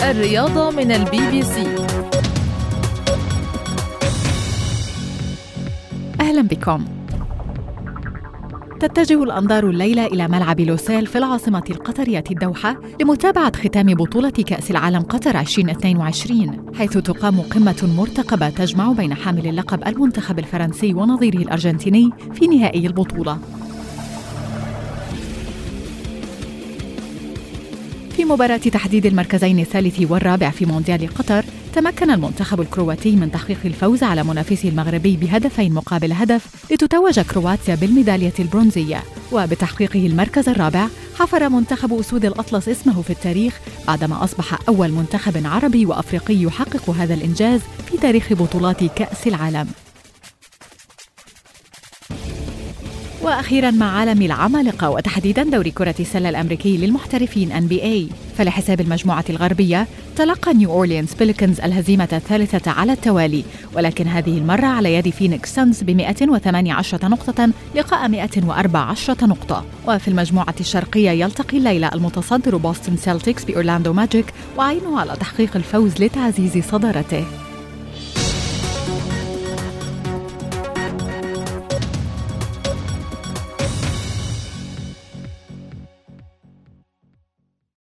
الرياضة من BBC. أهلا بكم. تتجه الأنظار الليلة إلى ملعب لوسيل في العاصمة القطرية الدوحة لمتابعة ختام بطولة كأس العالم قطر 2022، حيث تقام قمة مرتقبة تجمع بين حامل اللقب المنتخب الفرنسي ونظيره الأرجنتيني في نهائي البطولة. في مباراة تحديد المركزين الثالث والرابع في مونديال قطر، تمكن المنتخب الكرواتي من تحقيق الفوز على منافسه المغربي بهدفين مقابل هدف لتتوج كرواتيا بالميدالية البرونزية. وبتحقيقه المركز الرابع حفر منتخب أسود الأطلس اسمه في التاريخ بعدما أصبح أول منتخب عربي وأفريقي يحقق هذا الإنجاز في تاريخ بطولات كأس العالم. وأخيراً مع عالم العمالقة وتحديداً دوري كرة السلة الأمريكي للمحترفين NBA، فلحساب المجموعة الغربية تلقى نيو أورليانز بيليكنز الهزيمة الثالثة على التوالي، ولكن هذه المرة على يد فينيكس سانز ب118 نقطة لقاء 114 نقطة. وفي المجموعة الشرقية يلتقي الليلة المتصدر بوستن سيلتيكس بأورلاندو ماجيك، وعينه على تحقيق الفوز لتعزيز صدارته.